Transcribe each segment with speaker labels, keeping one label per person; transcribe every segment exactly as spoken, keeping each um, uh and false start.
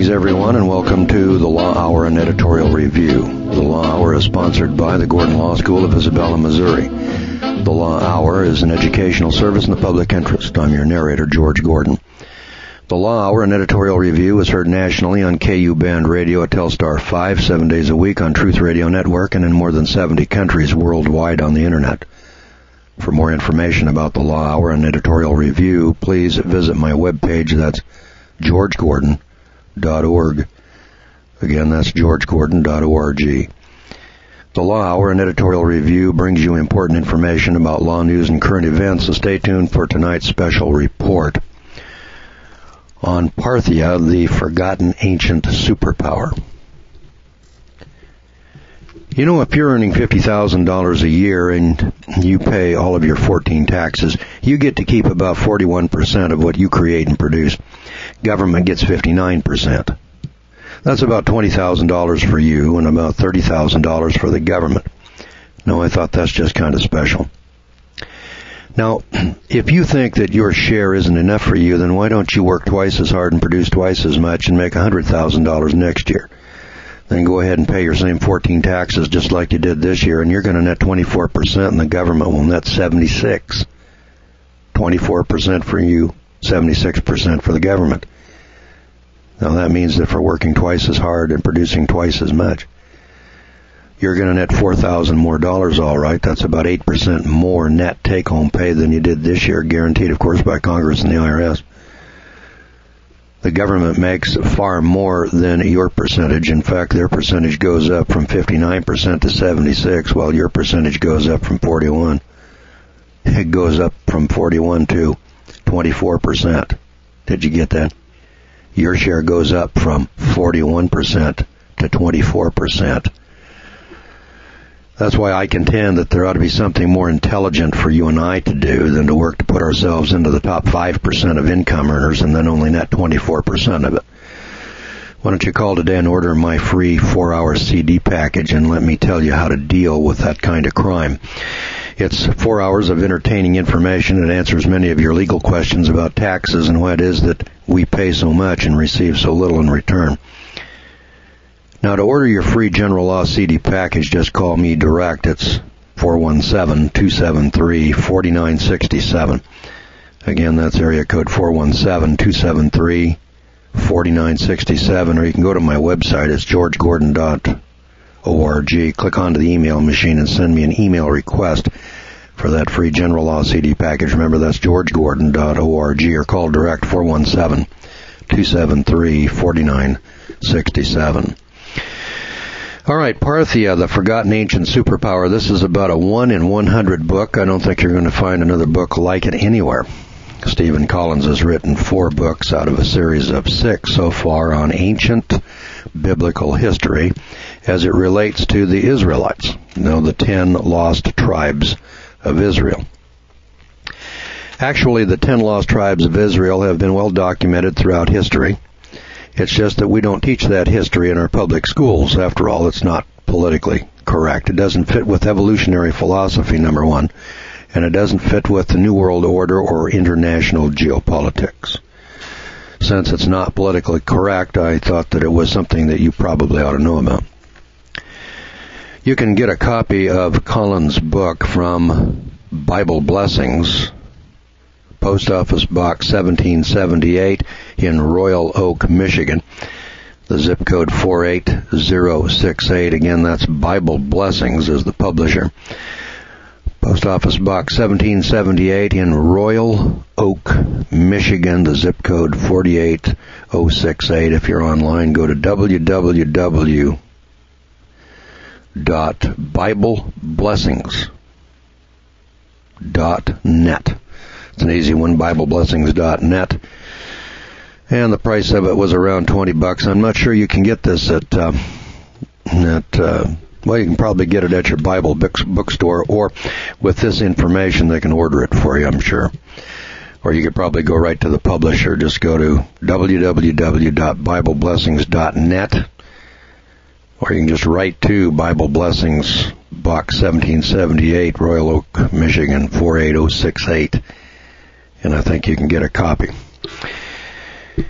Speaker 1: Greetings, everyone, and welcome to the Law Hour and Editorial Review. The Law Hour is sponsored by the Gordon Law School of Isabella, Missouri. The Law Hour is an educational service in the public interest. I'm your narrator, George Gordon. The Law Hour and Editorial Review is heard nationally on K U Band Radio at Telstar five, seven days a week on Truth Radio Network, and in more than seventy countries worldwide on the Internet. For more information about the Law Hour and Editorial Review, please visit my webpage. That's george gordon dot org. Again, that's george gordon dot org. The Law Hour and Editorial Review brings you important information about law news and current events, so stay tuned for tonight's special report on Parthia, the forgotten ancient superpower. You know, if you're earning fifty thousand dollars a year and you pay all of your fourteen taxes, you get to keep about forty-one percent of what you create and produce. Government gets fifty-nine percent. That's about twenty thousand dollars for you and about thirty thousand dollars for the government. No, I thought that's just kind of special. Now, if you think that your share isn't enough for you, then why don't you work twice as hard and produce twice as much and make one hundred thousand dollars next year? Then go ahead and pay your same fourteen taxes just like you did this year, and you're going to net twenty-four percent, and the government will net seventy-six. twenty-four percent for you, seventy-six percent for the government. Now that means that for working twice as hard and producing twice as much, you're going to net four thousand more dollars, all right. That's about eight percent more net take-home pay than you did this year, guaranteed, of course, by Congress and the I R S. The government makes far more than your percentage. In fact, their percentage goes up from fifty-nine percent to seventy-six, while your percentage goes up from forty-one. It goes up from forty-one to twenty-four percent. Did you get that? Your share goes up from forty-one percent to twenty-four percent. That's why I contend that there ought to be something more intelligent for you and I to do than to work to put ourselves into the top five percent of income earners and then only net twenty-four percent of it. Why don't you call today and order my free four-hour C D package and let me tell you how to deal with that kind of crime. It's four hours of entertaining information. It answers many of your legal questions about taxes and why it is that we pay so much and receive so little in return. Now, to order your free General Law C D package, just call me direct. It's four one seven, two seven three, four nine six seven. Again, that's area code four one seven, two seven three, four nine six seven. Or you can go to my website. It's george gordon dot org. Click onto the email machine and send me an email request for that free General Law C D package. Remember, that's george gordon dot org, or call direct four one seven, two seven three, four nine six seven. All right, Parthia, the forgotten ancient superpower. This is about a one in one hundred book. I don't think you're going to find another book like it anywhere. Stephen Collins has written four books out of a series of six so far on ancient biblical history as it relates to the Israelites, you know, the ten lost tribes of Israel. Actually, the ten lost tribes of Israel have been well documented throughout history. It's just that we don't teach that history in our public schools. After all, it's not politically correct. It doesn't fit with evolutionary philosophy, number one, and it doesn't fit with the New World Order or international geopolitics. Since it's not politically correct, I thought that it was something that you probably ought to know about. You can get a copy of Collins' book from Bible Blessings, Post Office Box seventeen seventy-eight in Royal Oak, Michigan. The zip code four eight zero six eight. Again, that's Bible Blessings is the publisher. Post Office Box seventeen seventy-eight in Royal Oak, Michigan. The zip code four eight zero six eight. If you're online, go to w w w dot bible blessings dot net. It's an easy one, bible blessings dot net. And the price of it was around twenty bucks. I'm not sure you can get this at, uh, at uh, well, you can probably get it at your Bible bookstore, or with this information, they can order it for you, I'm sure. Or you could probably go right to the publisher. Just go to w w w dot bible blessings dot net, or you can just write to Bible Blessings, Box seventeen seventy-eight, Royal Oak, Michigan, four eight zero six eight. And I think you can get a copy.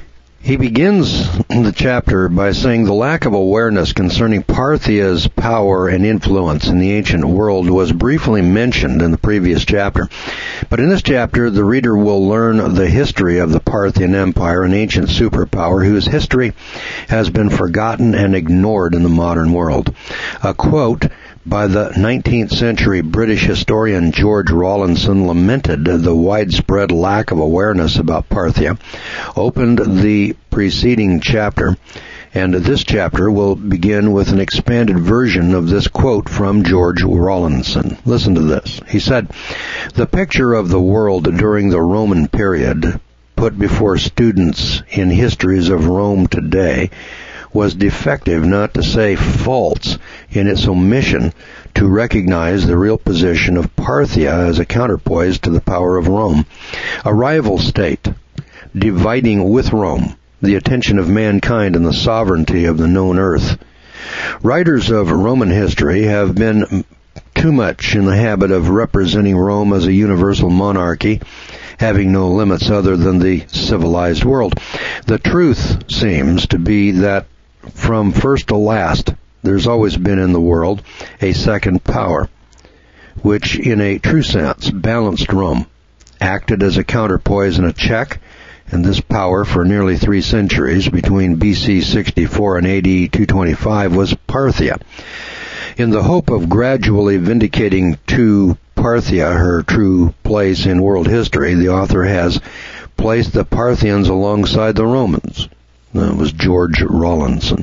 Speaker 1: He begins the chapter by saying the lack of awareness concerning Parthia's power and influence in the ancient world was briefly mentioned in the previous chapter. But in this chapter, the reader will learn the history of the Parthian Empire, an ancient superpower whose history has been forgotten and ignored in the modern world. A quote by the nineteenth century British historian George Rawlinson lamented the widespread lack of awareness about Parthia, opened the preceding chapter, and this chapter will begin with an expanded version of this quote from George Rawlinson. Listen to this. He said, "The picture of the world during the Roman period put before students in histories of Rome today was defective, not to say false, in its omission to recognize the real position of Parthia as a counterpoise to the power of Rome, a rival state, dividing with Rome the attention of mankind and the sovereignty of the known earth. Writers of Roman history have been too much in the habit of representing Rome as a universal monarchy, having no limits other than the civilized world. The truth seems to be that from first to last, there's always been in the world a second power, which in a true sense balanced Rome, acted as a counterpoise and a check, and this power for nearly three centuries, between B C sixty-four and A D two twenty-five, was Parthia. In the hope of gradually vindicating to Parthia her true place in world history, the author has placed the Parthians alongside the Romans." That was George Rawlinson.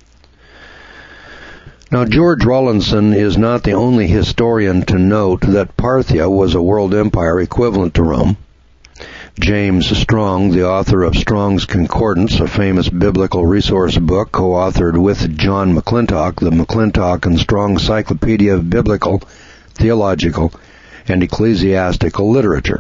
Speaker 1: Now, George Rawlinson is not the only historian to note that Parthia was a world empire equivalent to Rome. James Strong, the author of Strong's Concordance, a famous biblical resource book co-authored with John McClintock, the McClintock and Strong Cyclopedia of Biblical, Theological, and Ecclesiastical Literature.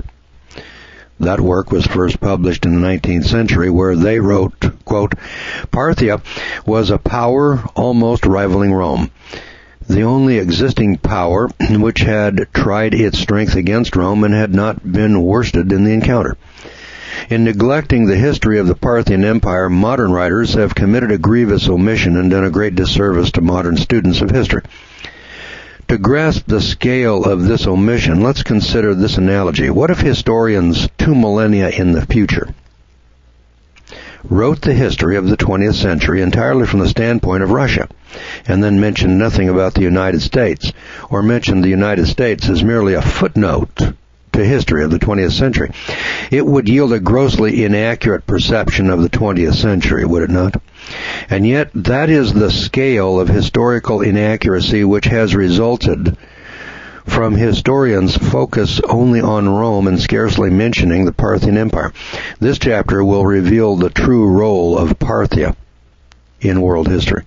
Speaker 1: That work was first published in the nineteenth century, where they wrote, quote, "Parthia was a power almost rivaling Rome, the only existing power which had tried its strength against Rome and had not been worsted in the encounter. In neglecting the history of the Parthian Empire, modern writers have committed a grievous omission and done a great disservice to modern students of history. To grasp the scale of this omission, let's consider this analogy. What if historians two millennia in the future wrote the history of the twentieth century entirely from the standpoint of Russia, and then mentioned nothing about the United States, or mentioned the United States as merely a footnote to history of the twentieth century? It would yield a grossly inaccurate perception of the twentieth century, would it not? And yet, that is the scale of historical inaccuracy which has resulted from historians' focus only on Rome and scarcely mentioning the Parthian Empire. This chapter will reveal the true role of Parthia in world history.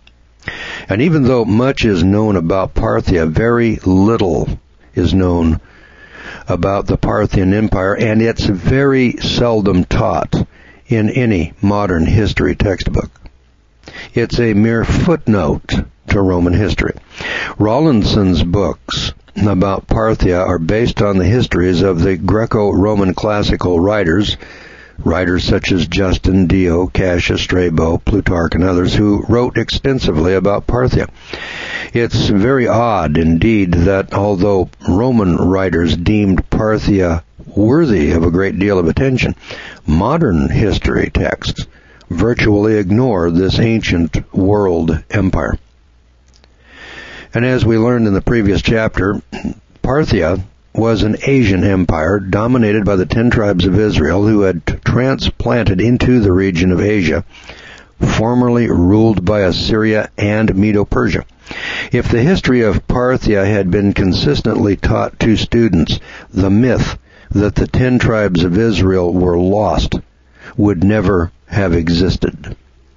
Speaker 1: And even though much is known about Parthia, very little is known about the Parthian Empire, and it's very seldom taught in any modern history textbook. It's a mere footnote to Roman history. Rawlinson's books about Parthia are based on the histories of the Greco-Roman classical writers, writers such as Justin, Dio, Cassius, Strabo, Plutarch, and others, who wrote extensively about Parthia. It's very odd indeed that although Roman writers deemed Parthia worthy of a great deal of attention, modern history texts virtually ignore this ancient world empire. And as we learned in the previous chapter, Parthia was an Asian empire dominated by the ten tribes of Israel, who had transplanted into the region of Asia, formerly ruled by Assyria and Medo-Persia. If the history of Parthia had been consistently taught to students, the myth that the ten tribes of Israel were lost would never have existed.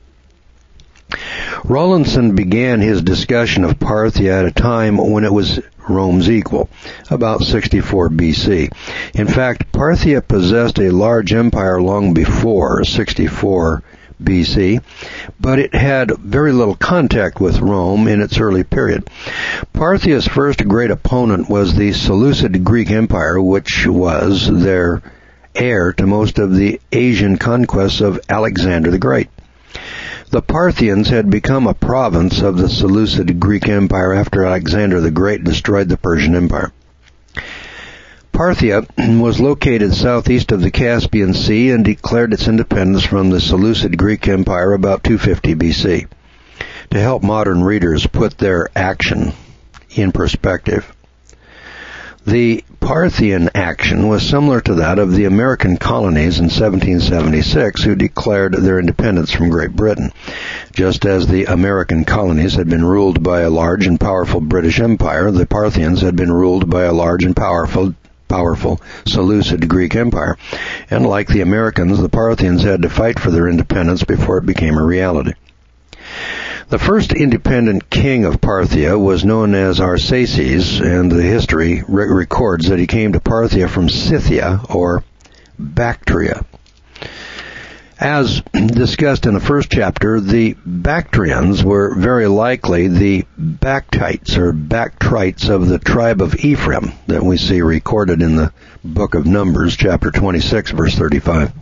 Speaker 1: Rawlinson began his discussion of Parthia at a time when it was Rome's equal, about sixty-four B C. In fact, Parthia possessed a large empire long before sixty-four B C, but it had very little contact with Rome in its early period. Parthia's first great opponent was the Seleucid Greek Empire, which was their heir to most of the Asian conquests of Alexander the Great. The Parthians had become a province of the Seleucid Greek Empire after Alexander the Great destroyed the Persian Empire. Parthia was located southeast of the Caspian Sea and declared its independence from the Seleucid Greek Empire about two fifty B C. To help modern readers put their action in perspective, the Parthian action was similar to that of the American colonies in seventeen seventy-six, who declared their independence from Great Britain. Just as the American colonies had been ruled by a large and powerful British Empire, the Parthians had been ruled by a large and powerful powerful Seleucid Greek Empire. And like the Americans, the Parthians had to fight for their independence before it became a reality. The first independent king of Parthia was known as Arsaces, and the history re- records that he came to Parthia from Scythia, or Bactria. As discussed in the first chapter, the Bactrians were very likely the Bactrites or Bactrites of the tribe of Ephraim that we see recorded in the book of Numbers, chapter twenty-six, verse thirty-five.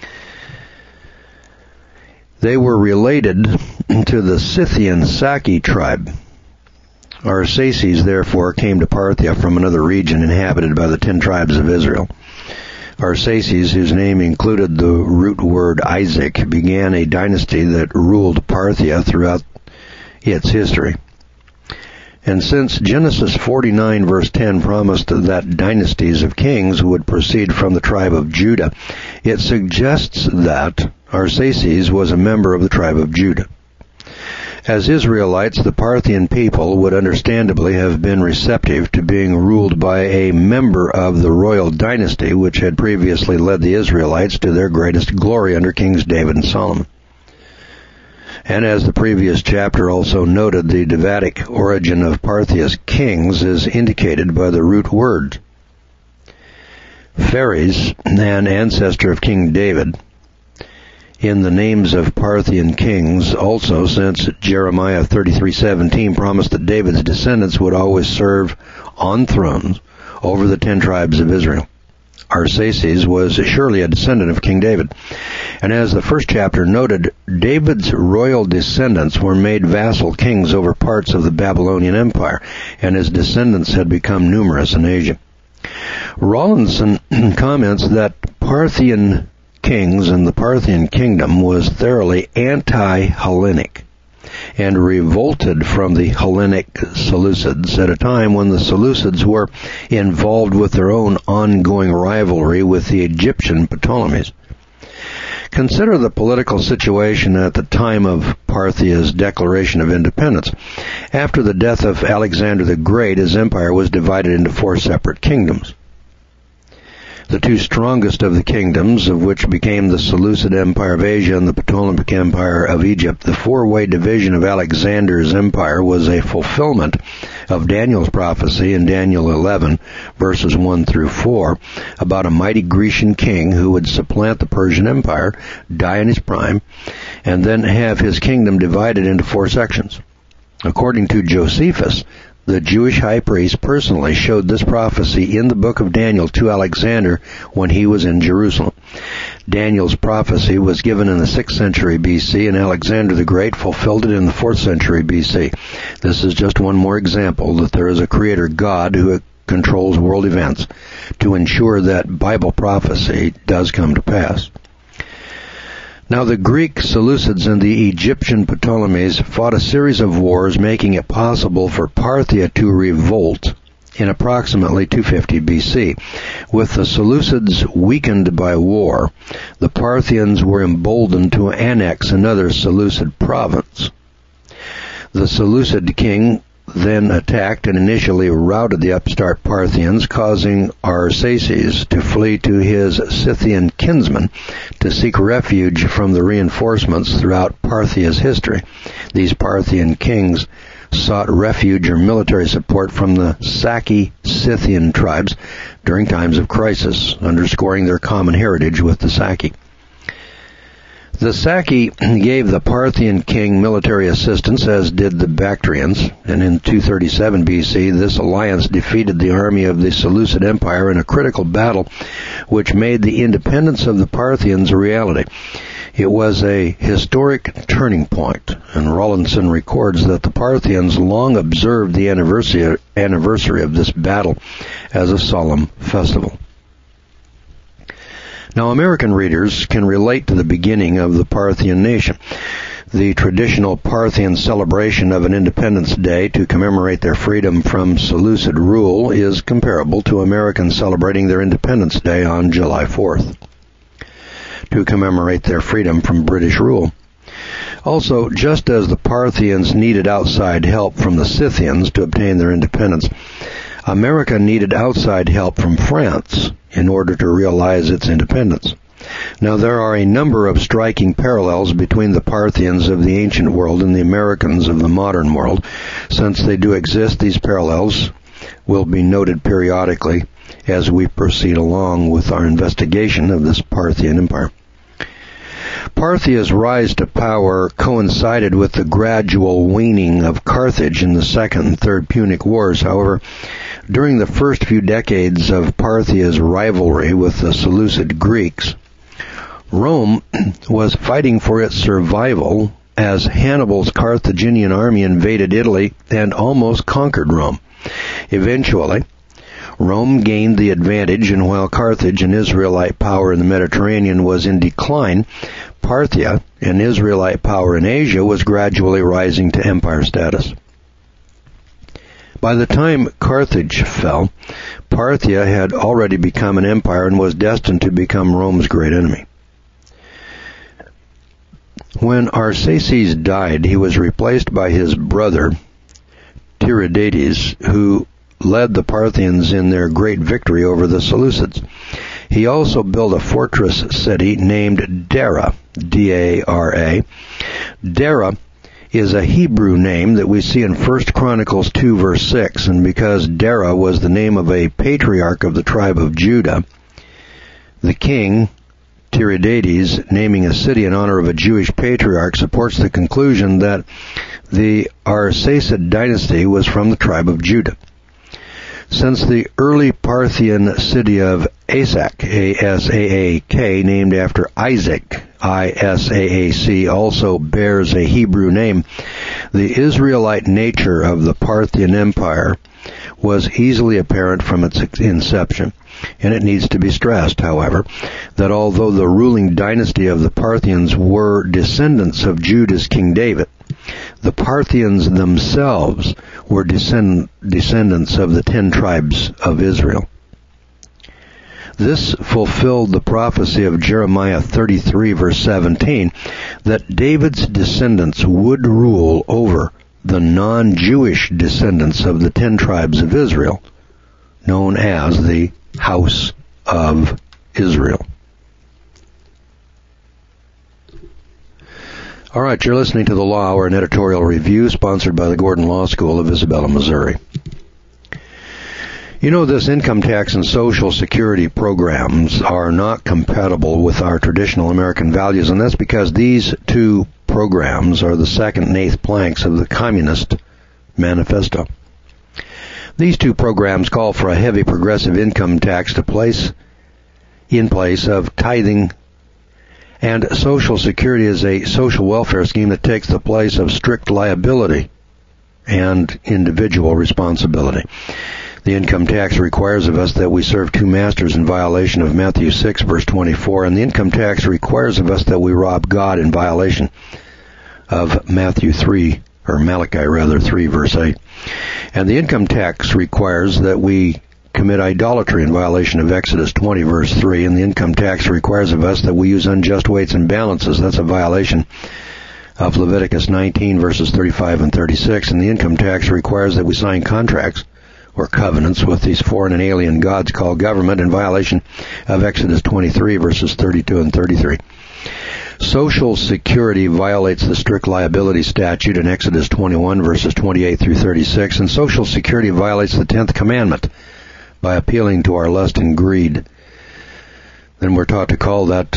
Speaker 1: They were related to the Scythian Saki tribe. Arsaces, therefore, came to Parthia from another region inhabited by the ten tribes of Israel. Arsaces, whose name included the root word Isaac, began a dynasty that ruled Parthia throughout its history. And since Genesis forty-nine verse ten promised that dynasties of kings would proceed from the tribe of Judah, it suggests that Arsaces was a member of the tribe of Judah. As Israelites, the Parthian people would understandably have been receptive to being ruled by a member of the royal dynasty which had previously led the Israelites to their greatest glory under Kings David and Solomon. And as the previous chapter also noted, the Davidic origin of Parthia's kings is indicated by the root word. Phares, an ancestor of King David, in the names of Parthian kings also, since Jeremiah thirty-three seventeen promised that David's descendants would always serve on thrones over the ten tribes of Israel. Arsaces was surely a descendant of King David. And as the first chapter noted, David's royal descendants were made vassal kings over parts of the Babylonian Empire, and his descendants had become numerous in Asia. Rawlinson comments that Parthian kings and the Parthian kingdom was thoroughly anti-Hellenic and revolted from the Hellenic Seleucids at a time when the Seleucids were involved with their own ongoing rivalry with the Egyptian Ptolemies. Consider the political situation at the time of Parthia's declaration of independence. After the death of Alexander the Great, his empire was divided into four separate kingdoms. The two strongest of the kingdoms, of which became the Seleucid Empire of Asia and the Ptolemaic Empire of Egypt, the four-way division of Alexander's empire was a fulfillment of Daniel's prophecy in Daniel eleven, verses one through four, about a mighty Grecian king who would supplant the Persian Empire, die in his prime, and then have his kingdom divided into four sections. According to Josephus, the Jewish high priest personally showed this prophecy in the book of Daniel to Alexander when he was in Jerusalem. Daniel's prophecy was given in the sixth century B C, and Alexander the Great fulfilled it in the fourth century B C. This is just one more example that there is a creator God who controls world events to ensure that Bible prophecy does come to pass. Now, the Greek Seleucids and the Egyptian Ptolemies fought a series of wars, making it possible for Parthia to revolt in approximately two fifty B C. With the Seleucids weakened by war, the Parthians were emboldened to annex another Seleucid province. The Seleucid king then attacked and initially routed the upstart Parthians, causing Arsaces to flee to his Scythian kinsmen to seek refuge from the reinforcements throughout Parthia's history. These Parthian kings sought refuge or military support from the Saki Scythian tribes during times of crisis, underscoring their common heritage with the Saki. The Saki gave the Parthian king military assistance, as did the Bactrians, and in two thirty-seven B C, this alliance defeated the army of the Seleucid Empire in a critical battle which made the independence of the Parthians a reality. It was a historic turning point, and Rawlinson records that the Parthians long observed the anniversary, anniversary of this battle as a solemn festival. Now, American readers can relate to the beginning of the Parthian nation. The traditional Parthian celebration of an Independence Day to commemorate their freedom from Seleucid rule is comparable to Americans celebrating their Independence Day on July fourth, to commemorate their freedom from British rule. Also, just as the Parthians needed outside help from the Scythians to obtain their independence, America needed outside help from France in order to realize its independence. Now, there are a number of striking parallels between the Parthians of the ancient world and the Americans of the modern world. Since they do exist, these parallels will be noted periodically as we proceed along with our investigation of this Parthian Empire. Parthia's rise to power coincided with the gradual waning of Carthage in the Second and Third Punic Wars. However, during the first few decades of Parthia's rivalry with the Seleucid Greeks, Rome was fighting for its survival as Hannibal's Carthaginian army invaded Italy and almost conquered Rome. Eventually, Rome gained the advantage, and while Carthage, an Israelite power in the Mediterranean, was in decline, Parthia, an Israelite power in Asia, was gradually rising to empire status. By the time Carthage fell, Parthia had already become an empire and was destined to become Rome's great enemy. When Arsaces died, he was replaced by his brother, Tiridates, who led the Parthians in their great victory over the Seleucids. He also built a fortress city named Dara, D A R A. Dara is a Hebrew name that we see in First Chronicles two, verse six, and because Dara was the name of a patriarch of the tribe of Judah, the king, Tiridates, naming a city in honor of a Jewish patriarch, supports the conclusion that the Arsacid dynasty was from the tribe of Judah. Since the early Parthian city of Asak, A S A A K, named after Isaac, I S A A C, also bears a Hebrew name, the Israelite nature of the Parthian Empire was easily apparent from its inception. And it needs to be stressed, however, that although the ruling dynasty of the Parthians were descendants of Judah's King David, the Parthians themselves were descend- descendants of the ten tribes of Israel. This fulfilled the prophecy of Jeremiah thirty-three, verse seventeen, that David's descendants would rule over the non-Jewish descendants of the ten tribes of Israel, known as the House of Israel. All right, you're listening to The Law Hour, an editorial review sponsored by the Gordon Law School of Isabella, Missouri. You know, this income tax and Social Security programs are not compatible with our traditional American values, and that's because these two programs are the second and eighth planks of the Communist Manifesto. These two programs call for a heavy progressive income tax to place in place of tithing, and Social Security is a social welfare scheme that takes the place of strict liability and individual responsibility. The income tax requires of us that we serve two masters in violation of Matthew six, verse twenty-four, and the income tax requires of us that we rob God in violation of Matthew three, or Malachi rather, three, verse eight. And the income tax requires that we commit idolatry in violation of Exodus twenty, verse three, and the income tax requires of us that we use unjust weights and balances. That's a violation of Leviticus nineteen, verses thirty-five and thirty-six, and the income tax requires that we sign contracts or covenants with these foreign and alien gods called government in violation of Exodus twenty-three, verses thirty-two and thirty-three. Social Security violates the strict liability statute in Exodus twenty-one, verses twenty-eight through thirty-six, and Social Security violates the tenth commandment by appealing to our lust and greed. Then we're taught to call that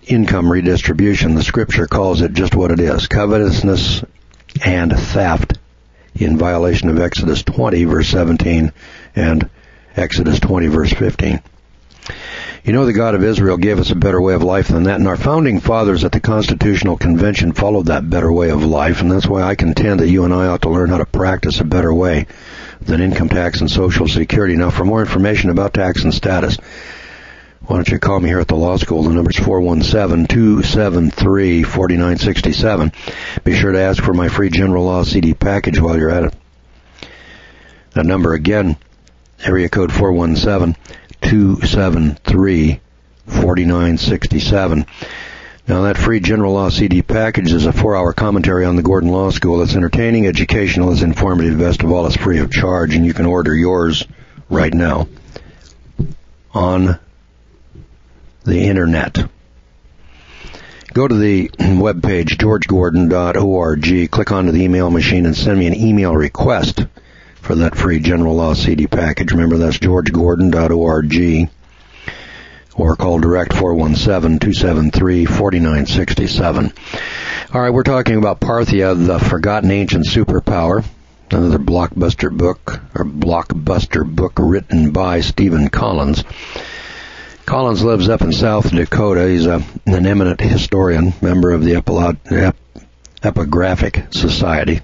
Speaker 1: income redistribution. The scripture calls it just what it is: covetousness and theft, in violation of Exodus twenty, verse seventeen, and Exodus twenty, verse fifteen. You know, the God of Israel gave us a better way of life than that, and our founding fathers at the Constitutional Convention followed that better way of life, and that's why I contend that you and I ought to learn how to practice a better way than income tax and Social Security. Now, for more information about tax and status, why don't you call me here at the law school? The number's four one seven, two seven three, four nine six seven. Be sure to ask for my free general law C D package while you're at it. That number again, area code four one seven, two seven three, four nine six seven. Now, that free general law C D package is a four-hour commentary on the Gordon Law School. It's entertaining, educational, it's informative, best of all, it's free of charge, and you can order yours right now on the internet. Go to the webpage, george gordon dot org, click onto the email machine and send me an email request for that free general law C D package. Remember, that's george gordon dot org, or call direct four one seven, two seven three, four nine six seven. All right, we're talking about Parthia, the Forgotten Ancient Superpower, another blockbuster book, or blockbuster book written by Stephen Collins. Collins lives up in South Dakota. He's a, an eminent historian, member of the Epilog- Ep- Epigraphic Society.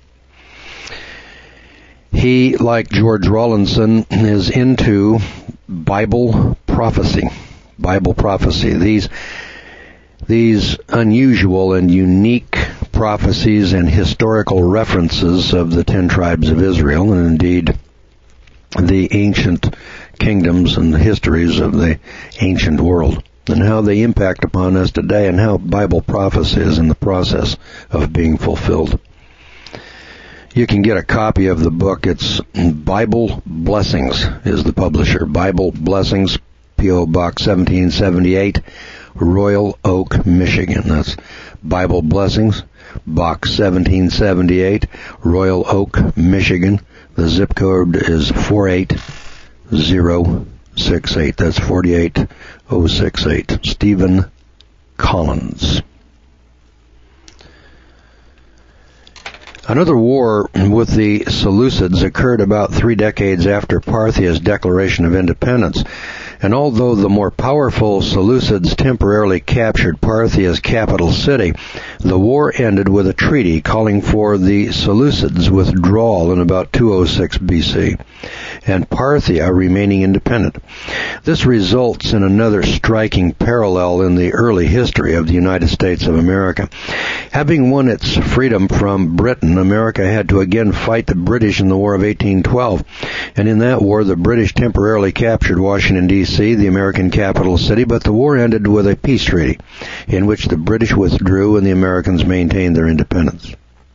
Speaker 1: He, like George Rawlinson, is into Bible prophecy. Bible prophecy. These, these unusual and unique prophecies and historical references of the ten tribes of Israel, and indeed the ancient kingdoms and the histories of the ancient world, and how they impact upon us today, and how Bible prophecy is in the process of being fulfilled. You can get a copy of the book. It's Bible Blessings is the publisher. Bible Blessings, P O. Box seventeen seventy-eight, Royal Oak, Michigan. That's Bible Blessings, Box seventeen seventy-eight, Royal Oak, Michigan. The zip code is four eight zero six eight. That's four eight zero six eight. Stephen Collins. Another war with the Seleucids occurred about three decades after Parthia's declaration of independence. And although the more powerful Seleucids temporarily captured Parthia's capital city, the war ended with a treaty calling for the Seleucids' withdrawal in about two oh six B C, and Parthia remaining independent. This results in another striking parallel in the early history of the United States of America. Having won its freedom from Britain, America had to again fight the British in the War of eighteen twelve, and in that war the British temporarily captured Washington, D C, the American capital city, but the war ended with a peace treaty in which the British withdrew and the Americans maintained their independence.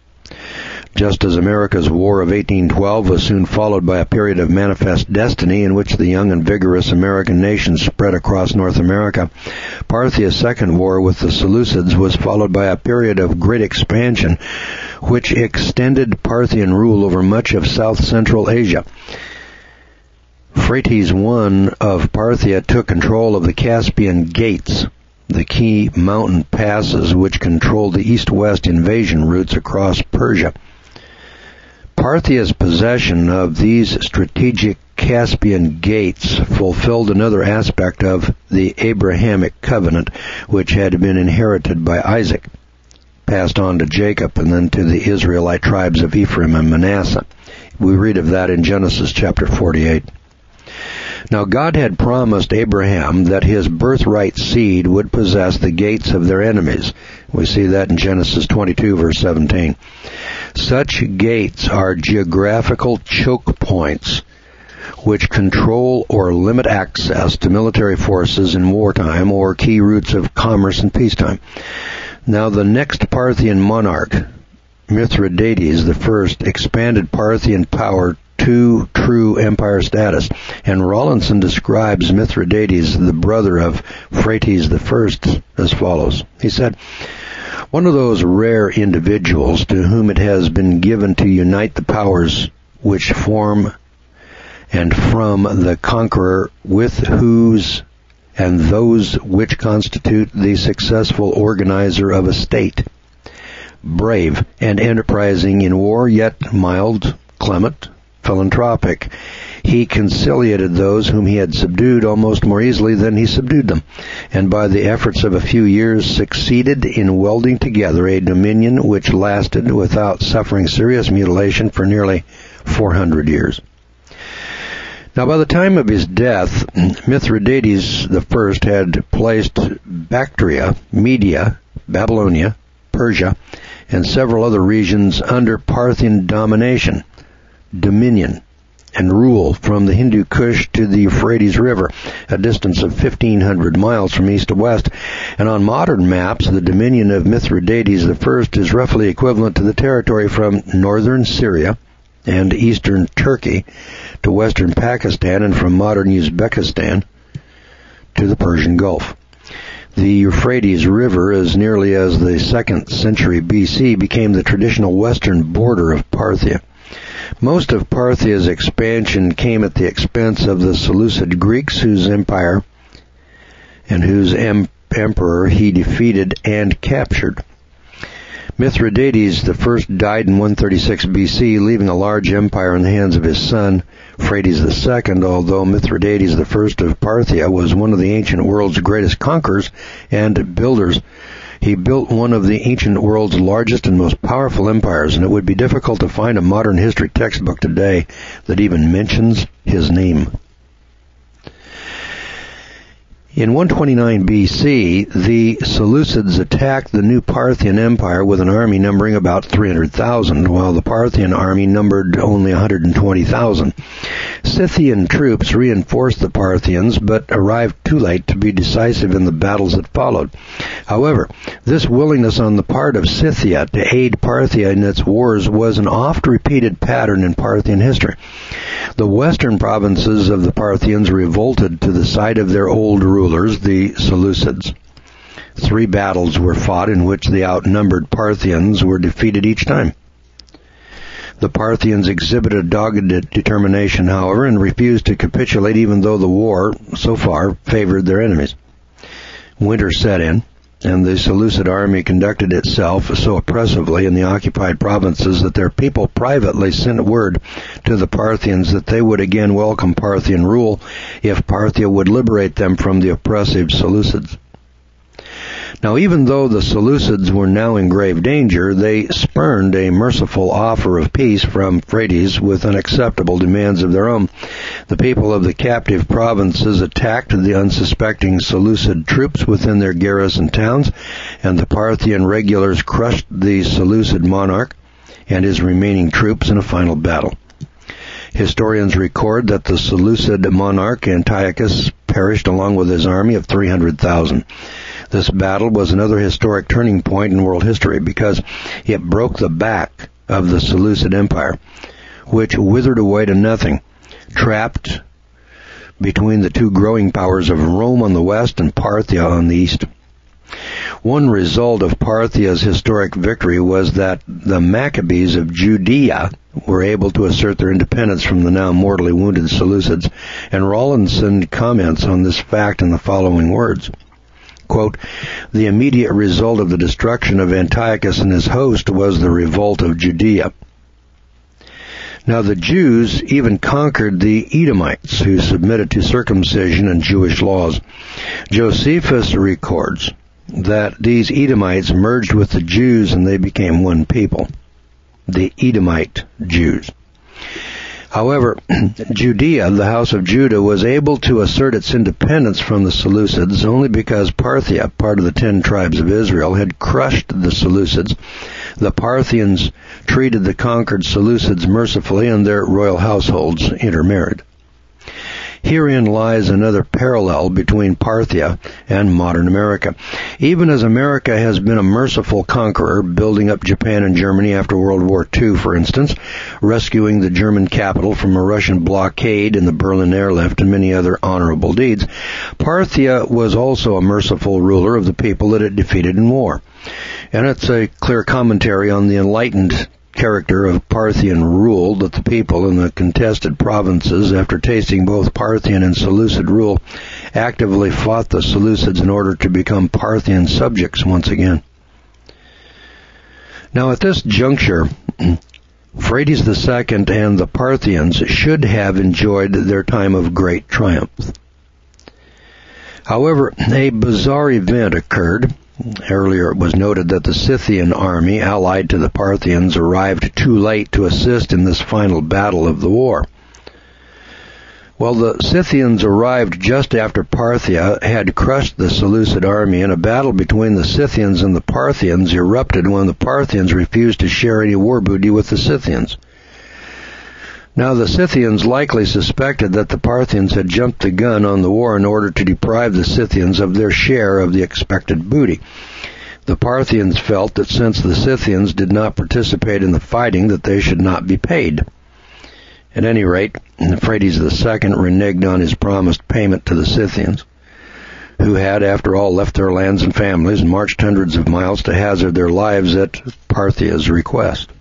Speaker 1: Just as America's War of eighteen twelve was soon followed by a period of manifest destiny in which the young and vigorous American nation spread across North America, Parthia's second war with the Seleucids was followed by a period of great expansion which extended Parthian rule over much of south-central Asia. Phraates I of Parthia took control of the Caspian Gates, the key mountain passes which controlled the east-west invasion routes across Persia. Parthia's possession of these strategic Caspian gates fulfilled another aspect of the Abrahamic covenant, which had been inherited by Isaac, passed on to Jacob, and then to the Israelite tribes of Ephraim and Manasseh. We read of that in Genesis chapter forty-eight. Now God had promised Abraham that his birthright seed would possess the gates of their enemies. We see that in Genesis twenty-two, verse seventeen. Such gates are geographical choke points which control or limit access to military forces in wartime or key routes of commerce in peacetime. Now the next Parthian monarch, Mithridates the First, expanded Parthian power to true empire status, and Rawlinson describes Mithridates, the brother of Phraates the First, as follows. He said, "One of those rare individuals to whom it has been given to unite the powers which form and from the conqueror with whose and those which constitute the successful organizer of a state. Brave and enterprising in war, yet mild, clement, philanthropic, he conciliated those whom he had subdued almost more easily than he subdued them, and by the efforts of a few years succeeded in welding together a dominion which lasted without suffering serious mutilation for nearly four hundred years. Now, by the time of his death, Mithridates the First had placed Bactria, Media, Babylonia, Persia, and several other regions under Parthian domination, dominion, and rule from the Hindu Kush to the Euphrates River, a distance of fifteen hundred miles from east to west. And on modern maps, the dominion of Mithridates the First is roughly equivalent to the territory from northern Syria and eastern Turkey to western Pakistan, and from modern Uzbekistan to the Persian Gulf. The Euphrates River, as nearly as the second century B C, became the traditional western border of Parthia. Most of Parthia's expansion came at the expense of the Seleucid Greeks, whose empire and whose em- emperor he defeated and captured. Mithridates the First died in one thirty-six B C, leaving a large empire in the hands of his son, Phraates the Second, although Mithridates the First of Parthia was one of the ancient world's greatest conquerors and builders. He built one of the ancient world's largest and most powerful empires, and it would be difficult to find a modern history textbook today that even mentions his name. In one twenty-nine B C, the Seleucids attacked the new Parthian Empire with an army numbering about three hundred thousand, while the Parthian army numbered only one hundred twenty thousand. Scythian troops reinforced the Parthians, but arrived too late to be decisive in the battles that followed. However, this willingness on the part of Scythia to aid Parthia in its wars was an oft-repeated pattern in Parthian history. The western provinces of the Parthians revolted to the side of their old rulers, the Seleucids. Three battles were fought in which the outnumbered Parthians were defeated each time. The Parthians exhibited dogged determination, however, and refused to capitulate even though the war, so far, favored their enemies. Winter set in, and the Seleucid army conducted itself so oppressively in the occupied provinces that their people privately sent word to the Parthians that they would again welcome Parthian rule if Parthia would liberate them from the oppressive Seleucids. Now, even though the Seleucids were now in grave danger, they spurned a merciful offer of peace from Phraates with unacceptable demands of their own. The people of the captive provinces attacked the unsuspecting Seleucid troops within their garrison towns, and the Parthian regulars crushed the Seleucid monarch and his remaining troops in a final battle. Historians record that the Seleucid monarch Antiochus perished along with his army of three hundred thousand. This battle was another historic turning point in world history because it broke the back of the Seleucid Empire, which withered away to nothing, trapped between the two growing powers of Rome on the west and Parthia on the east. One result of Parthia's historic victory was that the Maccabees of Judea were able to assert their independence from the now mortally wounded Seleucids, and Rawlinson comments on this fact in the following words. Quote, the immediate result of the destruction of Antiochus and his host was the revolt of Judea. Now the Jews even conquered the Edomites, who submitted to circumcision and Jewish laws. Josephus records that these Edomites merged with the Jews and they became one people, the Edomite Jews. However, Judea, the house of Judah, was able to assert its independence from the Seleucids only because Parthia, part of the ten tribes of Israel, had crushed the Seleucids. The Parthians treated the conquered Seleucids mercifully, and their royal households intermarried. Herein lies another parallel between Parthia and modern America. Even as America has been a merciful conqueror, building up Japan and Germany after World War Two, for instance, rescuing the German capital from a Russian blockade in the Berlin airlift, and many other honorable deeds, Parthia was also a merciful ruler of the people that it defeated in war. And it's a clear commentary on the enlightened character of Parthian rule that the people in the contested provinces, after tasting both Parthian and Seleucid rule, actively fought the Seleucids in order to become Parthian subjects once again. Now at this juncture, Phraates the Second and the Parthians should have enjoyed their time of great triumph. However, a bizarre event occurred. Earlier it was noted that the Scythian army, allied to the Parthians, arrived too late to assist in this final battle of the war. Well, the Scythians arrived just after Parthia had crushed the Seleucid army, and a battle between the Scythians and the Parthians erupted when the Parthians refused to share any war booty with the Scythians. Now, the Scythians likely suspected that the Parthians had jumped the gun on the war in order to deprive the Scythians of their share of the expected booty. The Parthians felt that since the Scythians did not participate in the fighting, that they should not be paid. At any rate, Phraates the Second reneged on his promised payment to the Scythians, who had, after all, left their lands and families and marched hundreds of miles to hazard their lives at Parthia's request.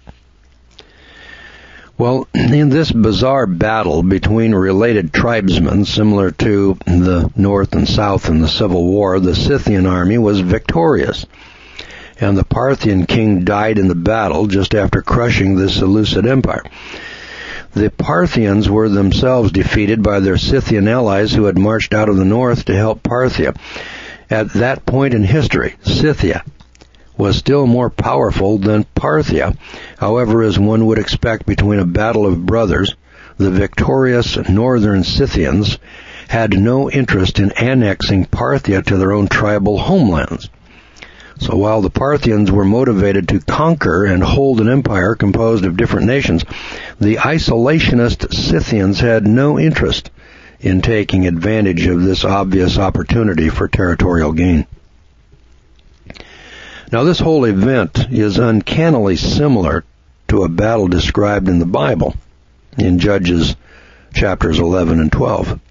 Speaker 1: Well, in this bizarre battle between related tribesmen, similar to the North and South in the Civil War, the Scythian army was victorious, and the Parthian king died in the battle just after crushing the Seleucid Empire. The Parthians were themselves defeated by their Scythian allies who had marched out of the north to help Parthia. At that point in history, Scythia was still more powerful than Parthia. However, as one would expect between a battle of brothers, the victorious northern Scythians had no interest in annexing Parthia to their own tribal homelands. So while the Parthians were motivated to conquer and hold an empire composed of different nations, the isolationist Scythians had no interest in taking advantage of this obvious opportunity for territorial gain. Now, this whole event is uncannily similar to a battle described in the Bible in Judges chapters eleven and twelve.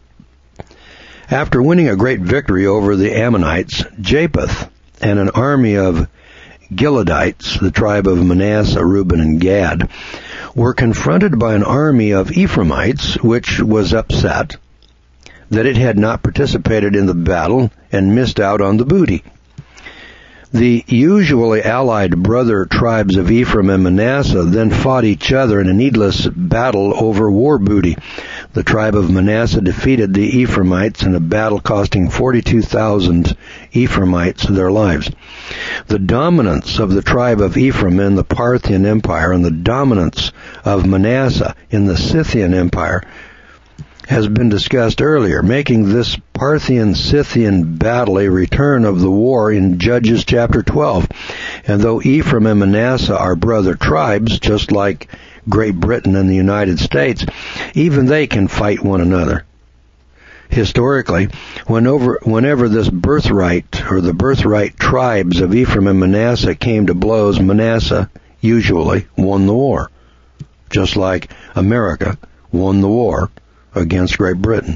Speaker 1: After winning a great victory over the Ammonites, Japheth and an army of Gileadites, the tribe of Manasseh, Reuben, and Gad, were confronted by an army of Ephraimites, which was upset that it had not participated in the battle and missed out on the booty. The usually allied brother tribes of Ephraim and Manasseh then fought each other in a needless battle over war booty. The tribe of Manasseh defeated the Ephraimites in a battle costing forty-two thousand Ephraimites their lives. The dominance of the tribe of Ephraim in the Parthian Empire and the dominance of Manasseh in the Scythian Empire has been discussed earlier, making this Parthian-Scythian battle a return of the war in Judges chapter twelve. And though Ephraim and Manasseh are brother tribes, just like Great Britain and the United States, even they can fight one another. Historically, whenever, whenever this birthright or the birthright tribes of Ephraim and Manasseh came to blows, Manasseh usually won the war, just like America won the war against Great Britain.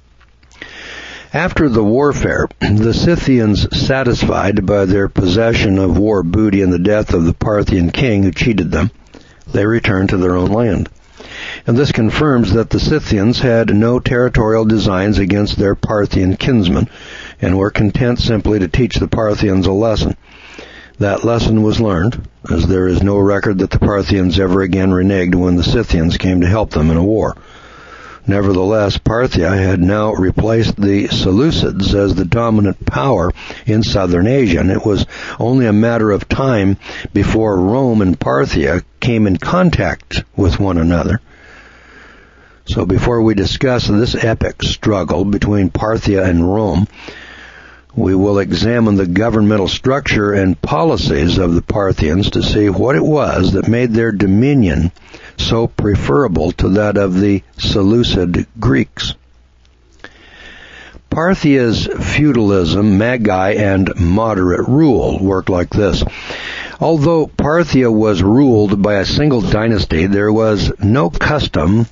Speaker 1: After the warfare, the Scythians, satisfied by their possession of war booty and the death of the Parthian king who cheated them, they returned to their own land. And this confirms that the Scythians had no territorial designs against their Parthian kinsmen and were content simply to teach the Parthians a lesson. That lesson was learned, as there is no record that the Parthians ever again reneged when the Scythians came to help them in a war. Nevertheless, Parthia had now replaced the Seleucids as the dominant power in southern Asia, and it was only a matter of time before Rome and Parthia came in contact with one another. So before we discuss this epic struggle between Parthia and Rome, we will examine the governmental structure and policies of the Parthians to see what it was that made their dominion so preferable to that of the Seleucid Greeks. Parthia's feudalism, magi, and moderate rule worked like this. Although Parthia was ruled by a single dynasty, there was no custom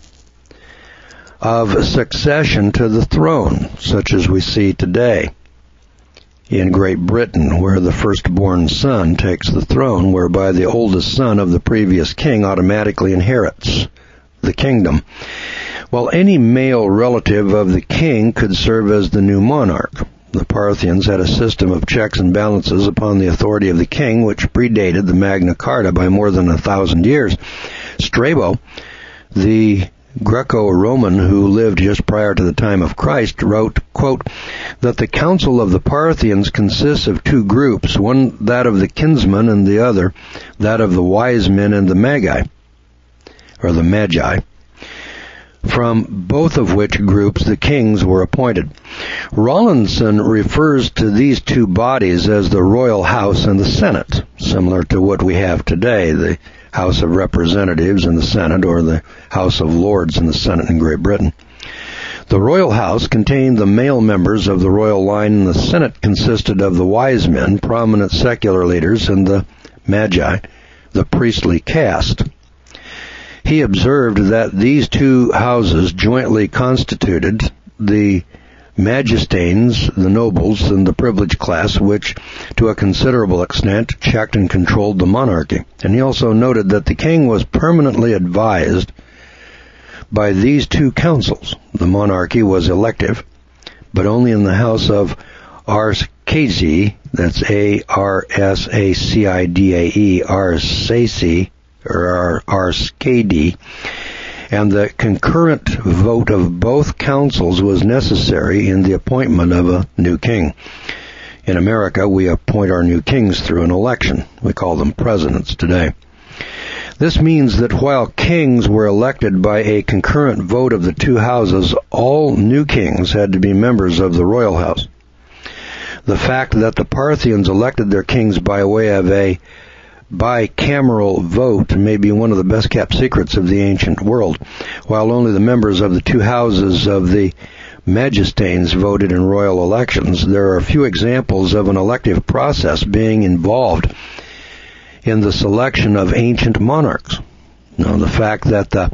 Speaker 1: of succession to the throne, such as we see today. in Great Britain, where the firstborn son takes the throne, whereby the oldest son of the previous king automatically inherits the kingdom, while any male relative of the king could serve as the new monarch. The Parthians had a system of checks and balances upon the authority of the king, which predated the Magna Carta by more than a thousand years. Strabo, the Greco-Roman who lived just prior to the time of Christ, wrote, quote, that the council of the Parthians consists of two groups, one that of the kinsmen and the other that of the wise men and the magi, or the magi, from both of which groups the kings were appointed. Rawlinson refers to these two bodies as the royal house and the Senate, similar to what we have today, the House of Representatives and the Senate, or the House of Lords and the Senate in Great Britain. The royal house contained the male members of the royal line, and the Senate consisted of the wise men, prominent secular leaders, and the magi, the priestly caste. He observed that these two houses jointly constituted the magistanes, the nobles, and the privileged class, which, to a considerable extent, checked and controlled the monarchy. And he also noted that the king was permanently advised by these two councils. The monarchy was elective, but only in the house of Arsaces, that's A R S A C I D A E, Arsaces, or Arskadi, and the concurrent vote of both councils was necessary in the appointment of a new king. In America, we appoint our new kings through an election. We call them presidents today. This means that while kings were elected by a concurrent vote of the two houses, all new kings had to be members of the royal house. The fact that the Parthians elected their kings by way of a bicameral vote may be one of the best-kept secrets of the ancient world. While only the members of the two houses of the magistanes voted in royal elections, there are few examples of an elective process being involved in the selection of ancient monarchs. Now, the fact that the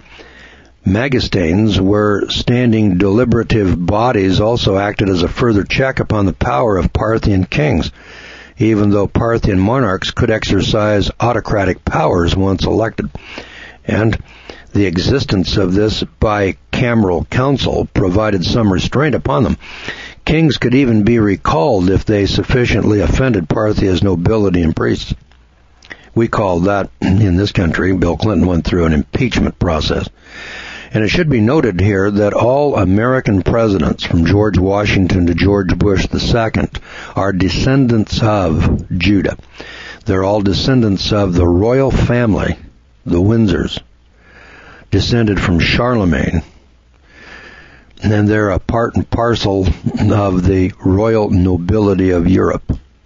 Speaker 1: magistanes were standing deliberative bodies also acted as a further check upon the power of Parthian kings, even though Parthian monarchs could exercise autocratic powers once elected. And the existence of this bicameral council provided some restraint upon them. Kings could even be recalled if they sufficiently offended Parthia's nobility and priests. We call that, in this country, Bill Clinton went through an impeachment process. And it should be noted here that all American presidents, from George Washington to George Bush the Second, are descendants of Judah. They're all descendants of the royal family, the Windsors, descended from Charlemagne. And they're a part and parcel of the royal nobility of Europe.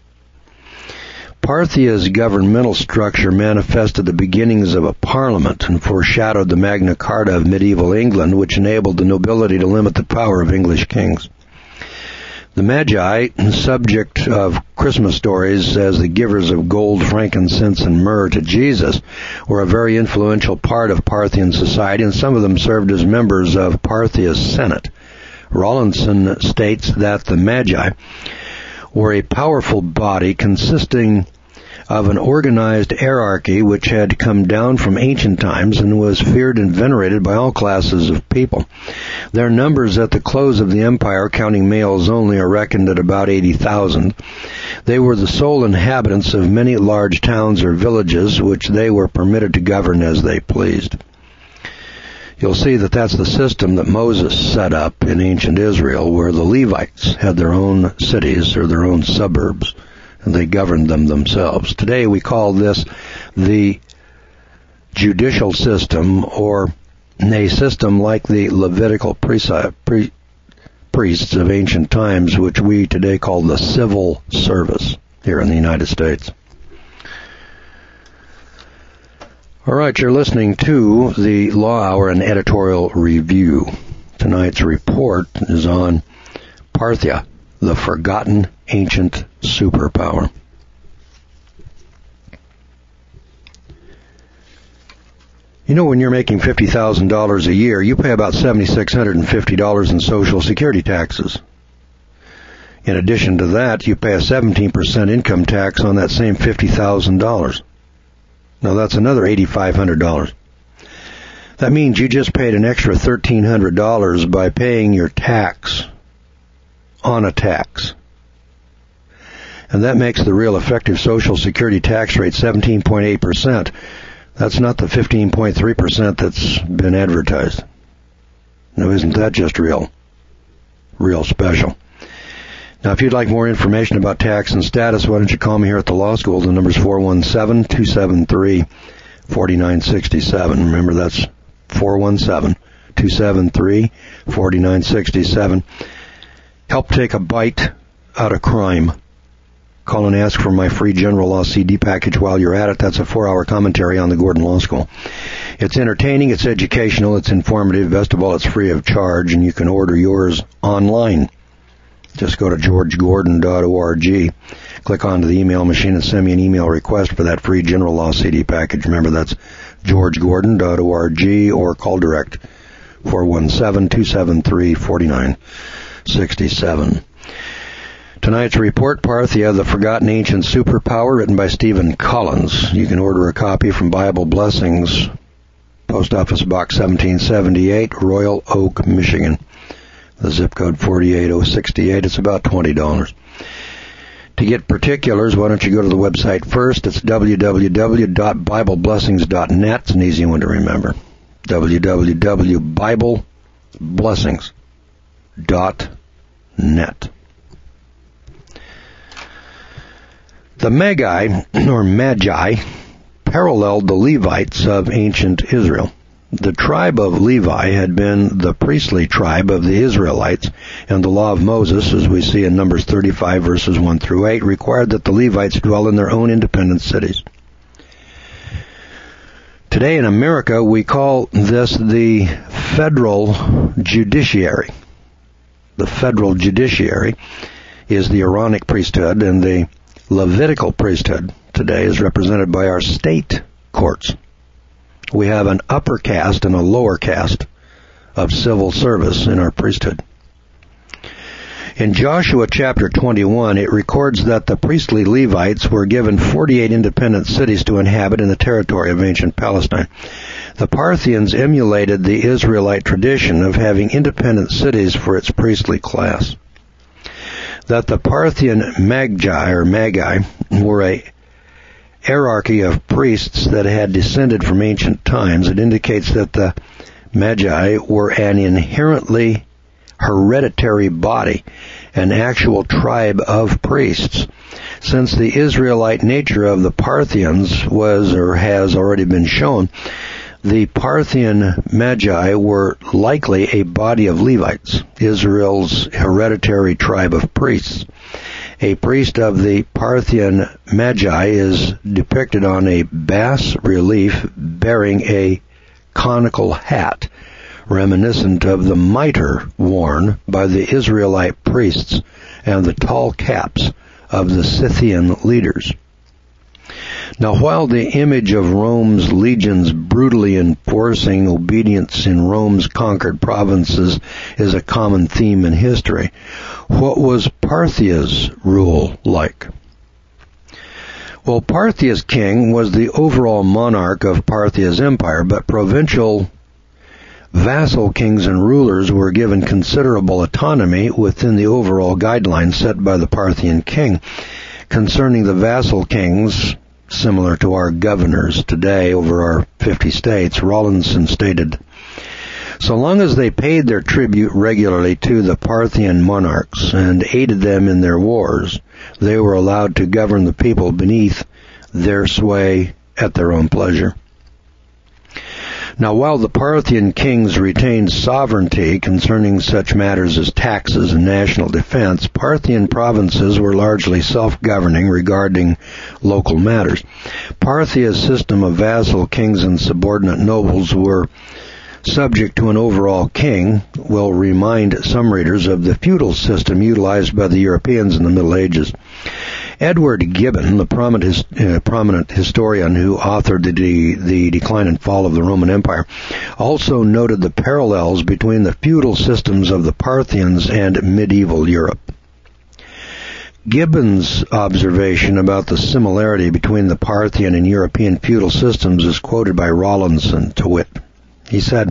Speaker 1: Parthia's governmental structure manifested the beginnings of a parliament and foreshadowed the Magna Carta of medieval England, which enabled the nobility to limit the power of English kings. The Magi, subject of Christmas stories as the givers of gold, frankincense, and myrrh to Jesus, were a very influential part of Parthian society, and some of them served as members of Parthia's Senate. Rawlinson states that the Magi were a powerful body consisting of an organized hierarchy which had come down from ancient times and was feared and venerated by all classes of people. Their numbers at the close of the empire, counting males only, are reckoned at about eighty thousand. They were the sole inhabitants of many large towns or villages, which they were permitted to govern as they pleased. You'll see that that's the system that Moses set up in ancient Israel, where the Levites had their own cities or their own suburbs, and they governed them themselves. Today we call this the judicial system, or a system like the Levitical priests of ancient times, which we today call the civil service here in the United States. All right, you're listening to the Law Hour and Editorial Review. Tonight's report is on Parthia, the forgotten ancient superpower. You know, when you're making fifty thousand dollars a year, you pay about seven thousand six hundred fifty dollars in Social Security taxes. In addition to that, you pay a seventeen percent income tax on that same fifty thousand dollars. Now that's another eight thousand five hundred dollars. That means you just paid an extra one thousand three hundred dollars by paying your tax on a tax. And that makes the real effective Social Security tax rate seventeen point eight percent. That's not the fifteen point three percent that's been advertised. Now, isn't that just real, real special? Now, if you'd like more information about tax and status, why don't you call me here at the law school? The number's four one seven, two seven three, four nine six seven. Remember, that's four one seven, two seven three, four nine six seven. Help take a bite out of crime. Call and ask for my free General Law C D package while you're at it. That's a four-hour commentary on the Gordon Law School. It's entertaining, it's educational, it's informative. Best of all, it's free of charge, and you can order yours online. Just go to george gordon dot org, click onto the email machine, and send me an email request for that free General Law C D package. Remember, that's george gordon dot org, or call direct four one seven, two seven three, four nine six seven. Tonight's report, Parthia, the Forgotten Ancient Superpower, written by Stephen Collins. You can order a copy from Bible Blessings, Post Office Box seventeen seventy-eight, Royal Oak, Michigan. The zip code four eight zero six eight. It's about twenty dollars. To get particulars, why don't you go to the website first? It's w w w dot bible blessings dot net. It's an easy one to remember. w w w dot bible blessings dot net. The Magi, or Magi, paralleled the Levites of ancient Israel. The tribe of Levi had been the priestly tribe of the Israelites, and the law of Moses, as we see in Numbers thirty-five, verses one through eight, required that the Levites dwell in their own independent cities. Today in America, we call this the federal judiciary. The federal judiciary is the Aaronic priesthood, and the Levitical priesthood today is represented by our state courts. We have an upper caste and a lower caste of civil service in our priesthood. In Joshua chapter twenty-one, it records that the priestly Levites were given forty-eight independent cities to inhabit in the territory of ancient Palestine. The Parthians emulated the Israelite tradition of having independent cities for its priestly class. That the Parthian Magi, or Magi, were a hierarchy of priests that had descended from ancient times. It indicates that the Magi were an inherently hereditary body, an actual tribe of priests. Since the Israelite nature of the Parthians was or has already been shown, the Parthian Magi were likely a body of Levites, Israel's hereditary tribe of priests. A priest of the Parthian Magi is depicted on a bas relief bearing a conical hat, reminiscent of the mitre worn by the Israelite priests and the tall caps of the Scythian leaders. Now, while the image of Rome's legions brutally enforcing obedience in Rome's conquered provinces is a common theme in history, what was Parthia's rule like? Well, Parthia's king was the overall monarch of Parthia's empire, but provincial vassal kings and rulers were given considerable autonomy within the overall guidelines set by the Parthian king. Concerning the vassal kings, similar to our governors today over our fifty states, Rawlinson stated, so long as they paid their tribute regularly to the Parthian monarchs and aided them in their wars, they were allowed to govern the people beneath their sway at their own pleasure. Now, while the Parthian kings retained sovereignty concerning such matters as taxes and national defense, Parthian provinces were largely self-governing regarding local matters. Parthia's system of vassal kings and subordinate nobles were subject to an overall king will remind some readers of the feudal system utilized by the Europeans in the Middle Ages. Edward Gibbon, the prominent, uh, prominent historian who authored the, de- the Decline and Fall of the Roman Empire, also noted the parallels between the feudal systems of the Parthians and medieval Europe. Gibbon's observation about the similarity between the Parthian and European feudal systems is quoted by Rawlinson to wit. He said,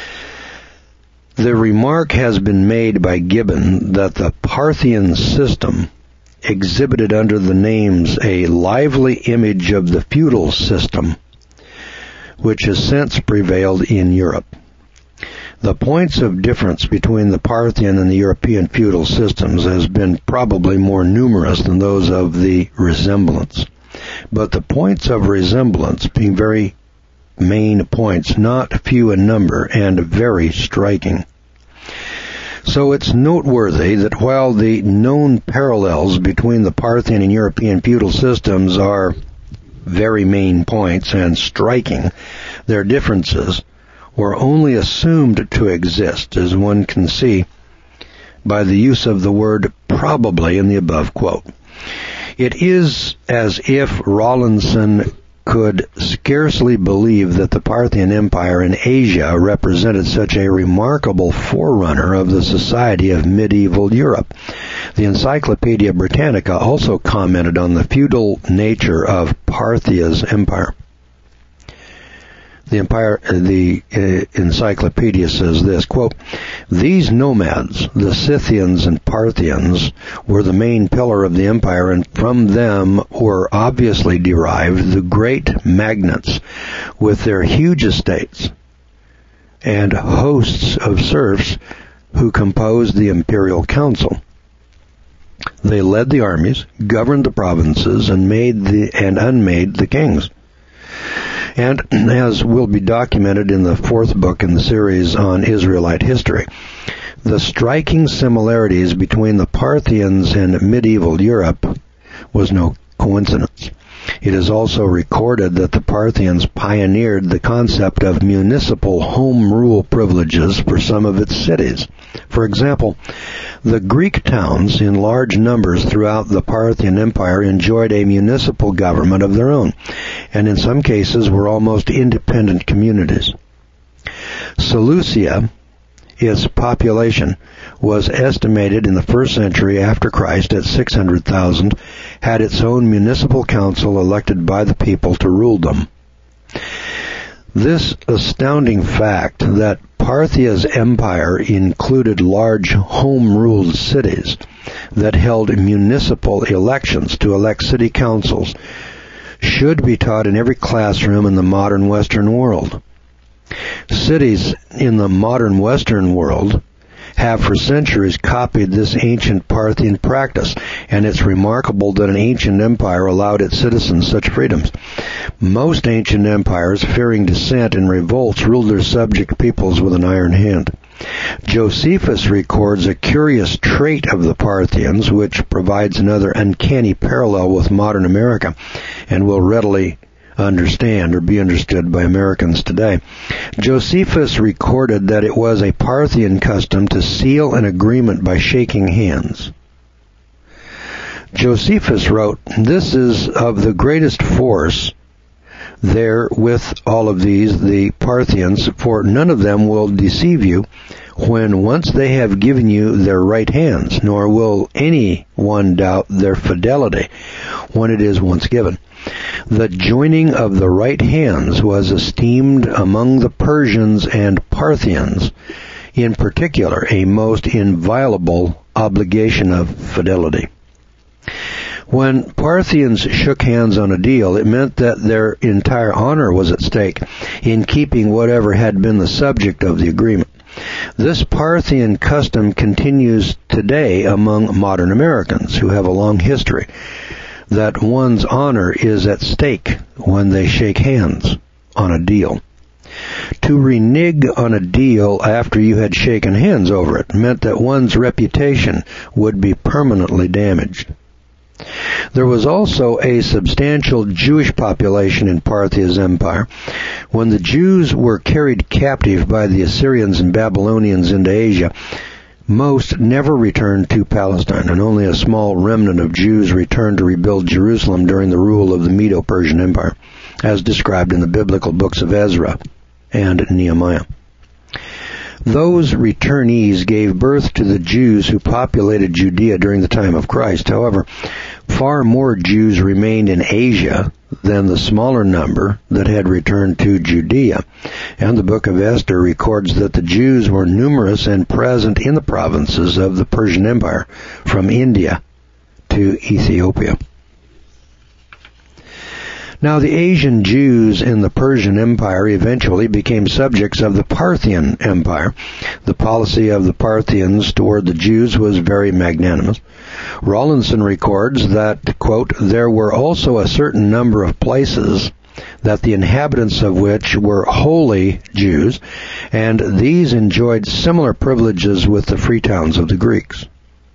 Speaker 1: "The remark has been made by Gibbon that the Parthian system exhibited under the names a lively image of the feudal system, which has since prevailed in Europe. The points of difference between the Parthian and the European feudal systems has been probably more numerous than those of the resemblance, but the points of resemblance being very main points, not few in number, and very striking. So it's noteworthy that while the known parallels between the Parthian and European feudal systems are very main points and striking, their differences were only assumed to exist, as one can see by the use of the word probably in the above quote. It is as if Rawlinson could scarcely believe that the Parthian Empire in Asia represented such a remarkable forerunner of the society of medieval Europe. The Encyclopedia Britannica also commented on the feudal nature of Parthia's empire. The empire, the uh, encyclopedia says this, quote, "These nomads, the Scythians and Parthians, were the main pillar of the empire, and from them were obviously derived the great magnates with their huge estates and hosts of serfs who composed the imperial council. They led the armies, governed the provinces, and made the and unmade the kings. And as will be documented in the fourth book in the series on Israelite history, the striking similarities between the Parthians and medieval Europe was no coincidence. It is also recorded that the Parthians pioneered the concept of municipal home rule privileges for some of its cities. For example, the Greek towns in large numbers throughout the Parthian Empire enjoyed a municipal government of their own, and in some cases were almost independent communities. Seleucia, its population, was estimated in the first century after Christ at six hundred thousand, had its own municipal council elected by the people to rule them. This astounding fact that Parthia's empire included large home-ruled cities that held municipal elections to elect city councils should be taught in every classroom in the modern Western world. Cities in the modern Western world have for centuries copied this ancient Parthian practice, and it's remarkable that an ancient empire allowed its citizens such freedoms. Most ancient empires, fearing dissent and revolts, ruled their subject peoples with an iron hand. Josephus records a curious trait of the Parthians, which provides another uncanny parallel with modern America, and will readily understand or be understood by Americans today. Josephus recorded that it was a Parthian custom to seal an agreement by shaking hands. Josephus wrote, "This is of the greatest force there with all of these, the Parthians, for none of them will deceive you when once they have given you their right hands, nor will any one doubt their fidelity when it is once given. The joining of the right hands was esteemed among the Persians and Parthians, in particular, a most inviolable obligation of fidelity." When Parthians shook hands on a deal, it meant that their entire honor was at stake in keeping whatever had been the subject of the agreement. This Parthian custom continues today among modern Americans who have a long history, that one's honor is at stake when they shake hands on a deal. To renege on a deal after you had shaken hands over it meant that one's reputation would be permanently damaged. There was also a substantial Jewish population in Parthia's empire. When the Jews were carried captive by the Assyrians and Babylonians into Asia, most never returned to Palestine, and only a small remnant of Jews returned to rebuild Jerusalem during the rule of the Medo-Persian Empire, as described in the biblical books of Ezra and Nehemiah. Those returnees gave birth to the Jews who populated Judea during the time of Christ. However, far more Jews remained in Asia than the smaller number that had returned to Judea. And the book of Esther records that the Jews were numerous and present in the provinces of the Persian Empire, from India to Ethiopia. Now, the Asian Jews in the Persian Empire eventually became subjects of the Parthian Empire. The policy of the Parthians toward the Jews was very magnanimous. Rawlinson records that, quote, there were also a certain number of places that the inhabitants of which were wholly Jews, and these enjoyed similar privileges with the free towns of the Greeks.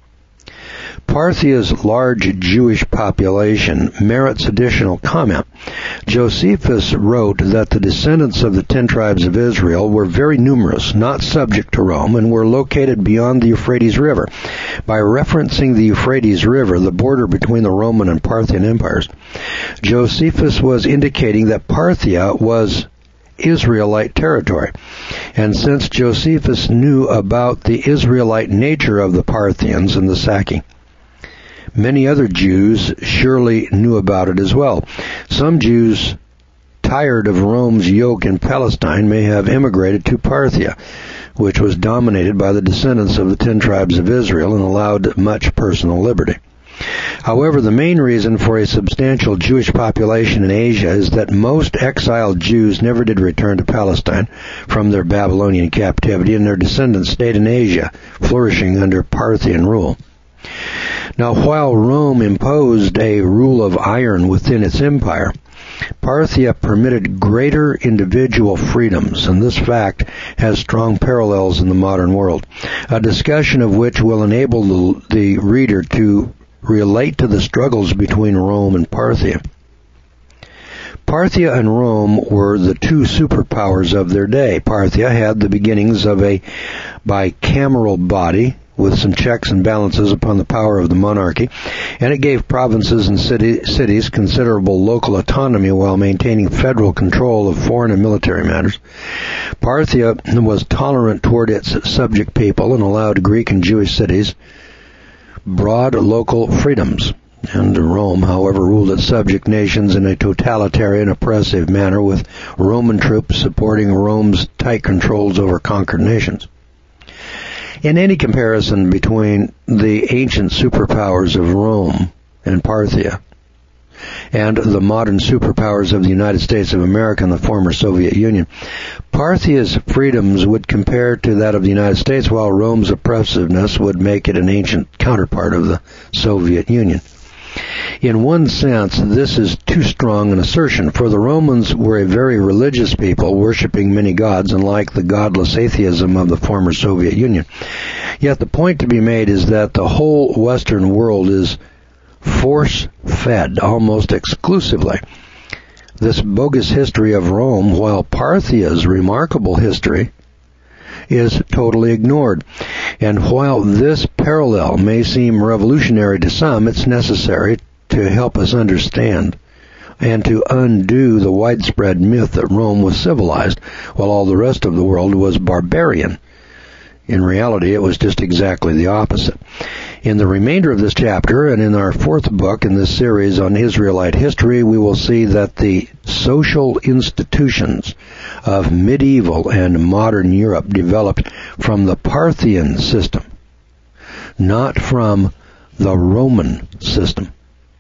Speaker 1: Parthia's large Jewish population merits additional comment. Josephus wrote that the descendants of the ten tribes of Israel were very numerous, not subject to Rome, and were located beyond the Euphrates River. By referencing the Euphrates River, the border between the Roman and Parthian empires, Josephus was indicating that Parthia was Israelite territory. And since Josephus knew about the Israelite nature of the Parthians and the Saki, many other Jews surely knew about it as well. Some Jews, tired of Rome's yoke in Palestine, may have immigrated to Parthia, which was dominated by the descendants of the ten tribes of Israel and allowed much personal liberty. However, the main reason for a substantial Jewish population in Asia is that most exiled Jews never did return to Palestine from their Babylonian captivity, and their descendants stayed in Asia, flourishing under Parthian rule. Now, while Rome imposed a rule of iron within its empire, Parthia permitted greater individual freedoms, and this fact has strong parallels in the modern world, a discussion of which will enable the, the reader to relate to the struggles between Rome and Parthia. Parthia and Rome were the two superpowers of their day. Parthia had the beginnings of a bicameral body with some checks and balances upon the power of the monarchy, and it gave provinces and city, cities considerable local autonomy while maintaining federal control of foreign and military matters. Parthia was tolerant toward its subject people and allowed Greek and Jewish cities broad local freedoms. And Rome, however, ruled its subject nations in a totalitarian, oppressive manner, with Roman troops supporting Rome's tight controls over conquered nations. In any comparison between the ancient superpowers of Rome and Parthia and the modern superpowers of the United States of America and the former Soviet Union, Parthia's freedoms would compare to that of the United States, while Rome's oppressiveness would make it an ancient counterpart of the Soviet Union. In one sense, this is too strong an assertion, for the Romans were a very religious people, worshiping many gods, unlike the godless atheism of the former Soviet Union. Yet the point to be made is that the whole Western world is force-fed almost exclusively this bogus history of Rome, while Parthia's remarkable history is totally ignored. And while this parallel may seem revolutionary to some, it's necessary to help us understand and to undo the widespread myth that Rome was civilized while all the rest of the world was barbarian. In reality, it was just exactly the opposite. In the remainder of this chapter, and in our fourth book in this series on Israelite history, we will see that the social institutions of medieval and modern Europe developed from the Parthian system, not from the Roman system.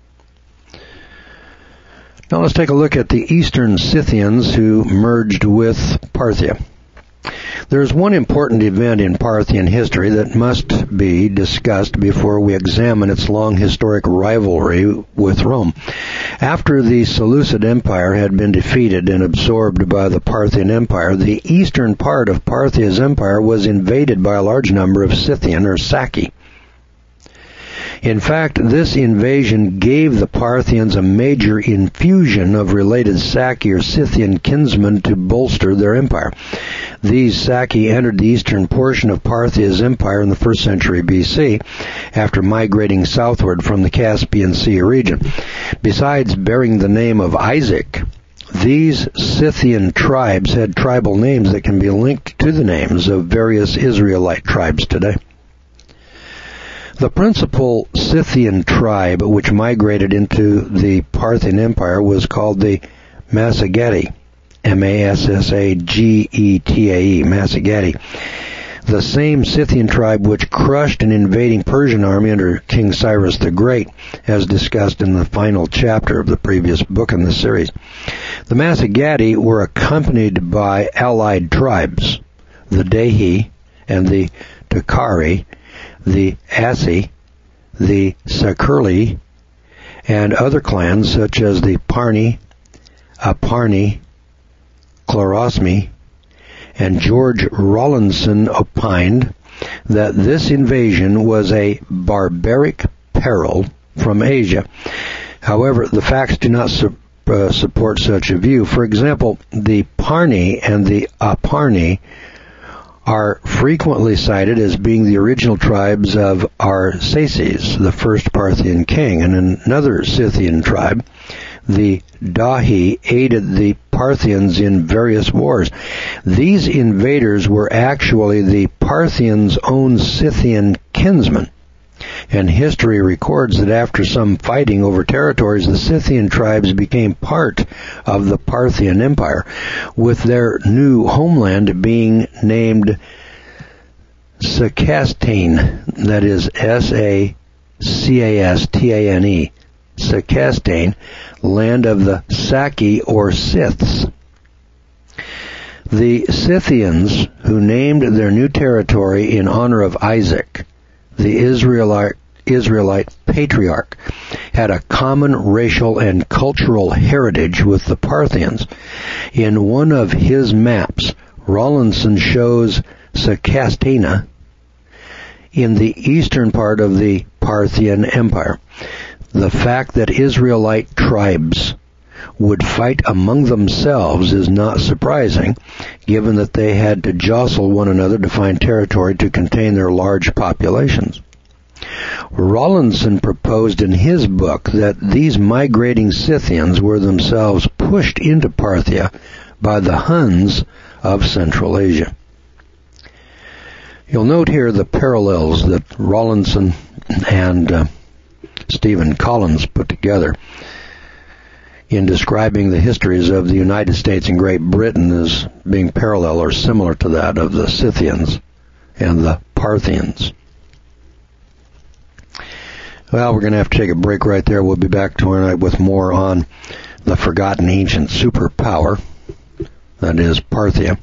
Speaker 1: Now let's take a look at the Eastern Scythians who merged with Parthia. There is one important event in Parthian history that must be discussed before we examine its long historic rivalry with Rome. After the Seleucid Empire had been defeated and absorbed by the Parthian Empire, the eastern part of Parthia's empire was invaded by a large number of Scythian or Saki. In fact, this invasion gave the Parthians a major infusion of related Saki or Scythian kinsmen to bolster their empire. These Saki entered the eastern portion of Parthia's empire in the first century B C, after migrating southward from the Caspian Sea region. Besides bearing the name of Isaac, These Scythian tribes had tribal names that can be linked to the names of various Israelite tribes today. The principal Scythian tribe which migrated into the Parthian Empire was called the Massagetae, M A S S A G E T A E, Massagetae. The same Scythian tribe which crushed an invading Persian army under King Cyrus the Great, as discussed in the final chapter of the previous book in the series. The Massagetae were accompanied by allied tribes, the Dehi and the Tokhari, the Assi, the Sakurli, and other clans such as the Parni, Aparni, Chlorosmi, and George Rawlinson opined that this invasion was a barbaric peril from Asia. However, the facts do not su- uh, support such a view. For example, the Parni and the Aparni are frequently cited as being the original tribes of Arsaces, the first Parthian king, and another Scythian tribe, the Dahi, aided the Parthians in various wars. These invaders were actually the Parthians' own Scythian kinsmen, and history records that after some fighting over territories, the Scythian tribes became part of the Parthian Empire, with their new homeland being named Sacastane, that is S A C A S T A N E, Sacastane, land of the Saki or Scyths. The Scythians, who named their new territory in honor of Isaac, the Israelite, Israelite patriarch, had a common racial and cultural heritage with the Parthians. In one of his maps, Rawlinson shows Sacastina in the eastern part of the Parthian Empire. The fact that Israelite tribes would fight among themselves is not surprising, given that they had to jostle one another to find territory to contain their large populations. Rawlinson proposed in his book that these migrating Scythians were themselves pushed into Parthia by the Huns of Central Asia. You'll note here the parallels that Rawlinson and uh, Stephen Collins put together in describing the histories of the United States and Great Britain as being parallel or similar to that of the Scythians and the Parthians. Well, we're going to have to take a break right there. We'll be back tomorrow night with more on the forgotten ancient superpower, that is Parthia.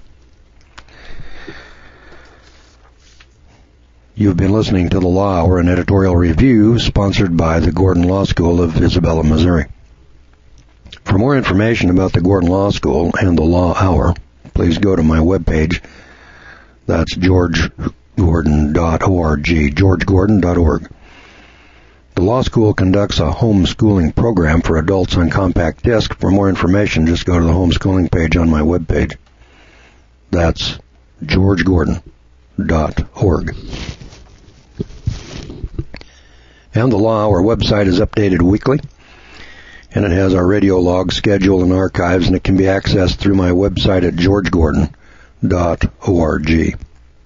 Speaker 1: You've been listening to The Law Hour, an editorial review sponsored by the Gordon Law School of Isabella, Missouri. For more information about the Gordon Law School and The Law Hour, please go to my webpage. That's george gordon dot org, george gordon dot org. The Law School conducts a homeschooling program for adults on compact disc. For more information, just go to the homeschooling page on my webpage. That's george gordon dot org. And the Law Hour website is updated weekly, and it has our radio log schedule and archives, and it can be accessed through my website at george gordon dot org.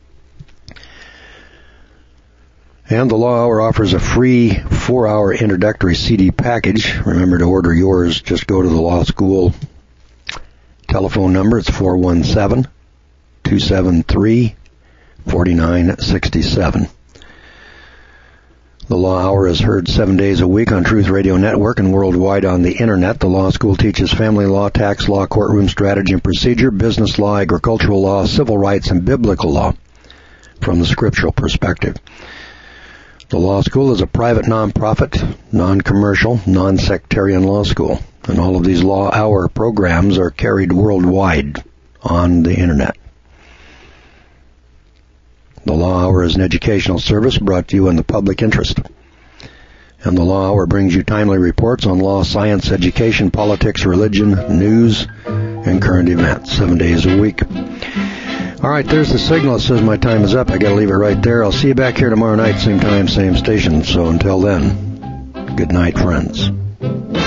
Speaker 1: And the Law Hour offers a free four-hour introductory C D package. Remember to order yours. Just go to the Law School telephone number. It's four one seven, two seven three, four nine six seven. The Law Hour is heard seven days a week on Truth Radio Network and worldwide on the Internet. The Law School teaches family law, tax law, courtroom strategy and procedure, business law, agricultural law, civil rights, and biblical law from the scriptural perspective. The Law School is a private, non-profit, non-commercial, non-sectarian law school, and all of these Law Hour programs are carried worldwide on the Internet. The Law Hour is an educational service brought to you in the public interest. And the Law Hour brings you timely reports on law, science, education, politics, religion, news, and current events, seven days a week. All right, there's the signal that says my time is up. I got to leave it right there. I'll see you back here tomorrow night, same time, same station. So until then, good night, friends.